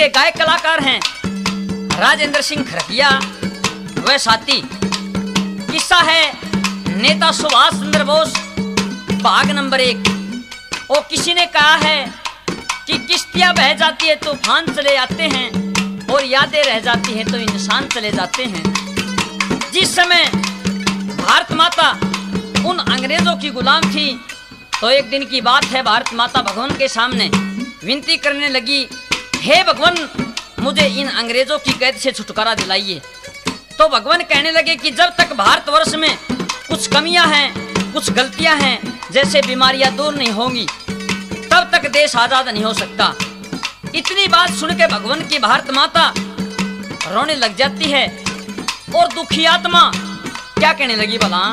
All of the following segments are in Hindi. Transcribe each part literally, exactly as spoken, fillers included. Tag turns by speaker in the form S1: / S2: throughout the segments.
S1: इसके गायक कलाकार हैं राजेंद्र सिंह खरकिया व साथी। किस्सा है नेता सुभाष चंद्र बोस, भाग नंबर एक। और किसी ने कहा है कि किश्तियां बह जाती है तूफान चले आते हैं, और यादें रह जाती हैं तो इंसान चले जाते हैं। जिस समय भारत माता उन अंग्रेजों की गुलाम थी, तो एक दिन की बात है, भारत माता भगवान के सामने विनती करने लगी, हे भगवान मुझे इन अंग्रेजों की कैद से छुटकारा दिलाइए। तो भगवान कहने लगे कि जब तक भारतवर्ष में कुछ कमियां हैं, कुछ गलतियां हैं, जैसे बीमारियां दूर नहीं होंगी, तब तक देश आजाद नहीं हो सकता। इतनी बात सुन के भगवान की भारत माता रोने लग जाती है, और दुखी आत्मा क्या कहने लगी भला,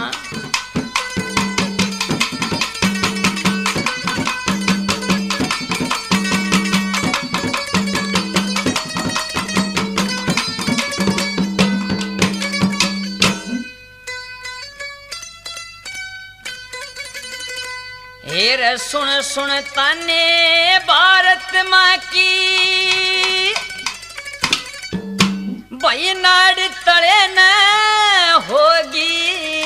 S1: हेर सुन सुन ताने भारत माँ की, भाई नाड़ तड़े न होगी,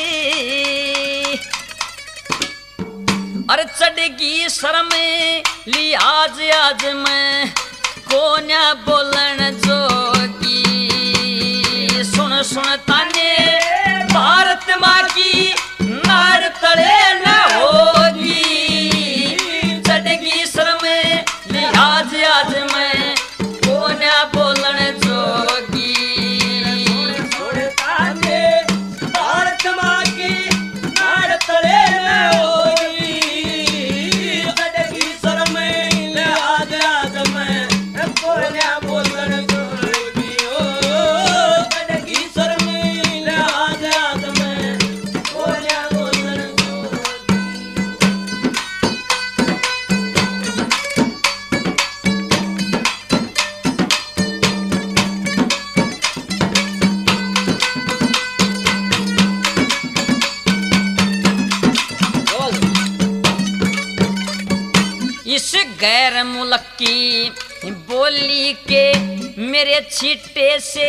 S1: और चढ़गी शर्म लिहाज आज मैं कोन्या बोलन जोगी। सुन सुन ताने भारत माँ की नाड़ तड़े न होगी, चढ़गी शर्म लिहाज आज मैं कोन्या बोलन जोगी।
S2: भारत माँ की नाड़ तड़े न होगी, चढ़गी शर्म लिहाज आज मैं कोन्या बोलन जोगी। ओ चढ़गी शर्म लिहाज आज मैं कोन्या बोलन जोगी।
S1: इस गैर मुल्क की बोली के मेरे छीटे से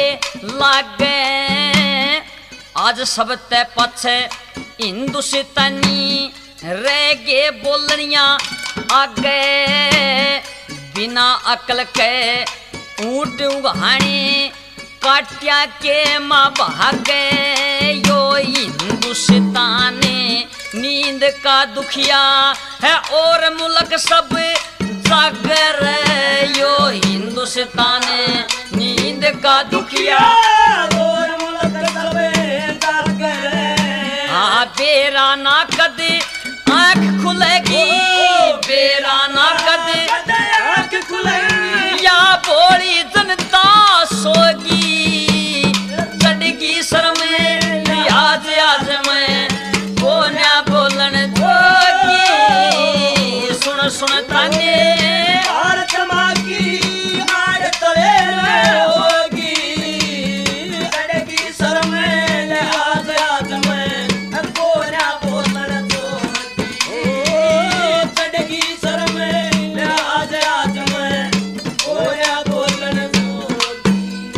S1: लागे, आज सब ते पछे हिंदुस्तानी रह गे बोलनिया आगे। बिना अकल के ऊंट उगाने काटिया के माँ भागे, यो हिंदुस्तान नींद का दुखिया है और मुल्क सब जागर, यो हिंदुस्तान नींद का दुखिया
S2: और मुल्क सब जागर।
S1: हाँ बेरा ना कद आँख खुलेगी, बेरा ना कद
S2: आँख खुलेगी,
S1: या बोली जनता सोगी, चढ़गी शर्म लिहाज आज मैं कोन्या बोलन जोगी। सुन सुन ताने
S2: भारत माँ की नाड़ तड़े न होगी, चढ़गी शर्म लिहाज आज मैं कोन्या बोलन जोगी। ओ चढ़गी शर्म लिहाज आज मैं कोन्या बोलन जोगी।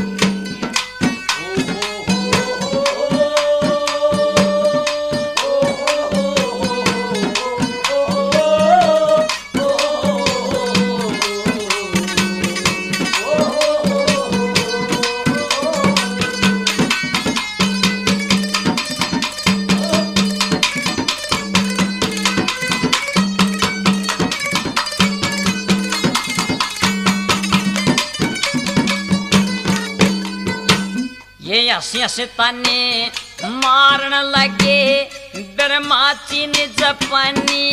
S1: ये हंसी हंसी ताने मारन लगे, बर्माचीन जापानी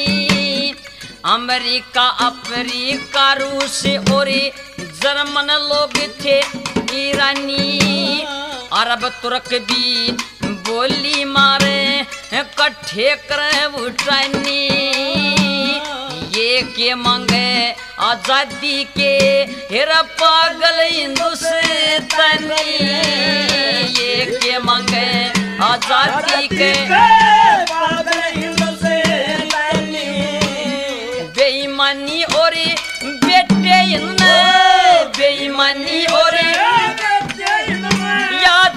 S1: अमेरिका अफ्रीका रूस और जर्मन लोग थे ईरानी। अरब तुर्क भी बोली मारे कट्ठे कर उठानी, ये के मांगे आजादी के हेरा पागल हिंदुस्तानी, ये के मांगे आजादी के
S2: पागल हिंदुस्तानी।
S1: बेईमानी और बेटे इन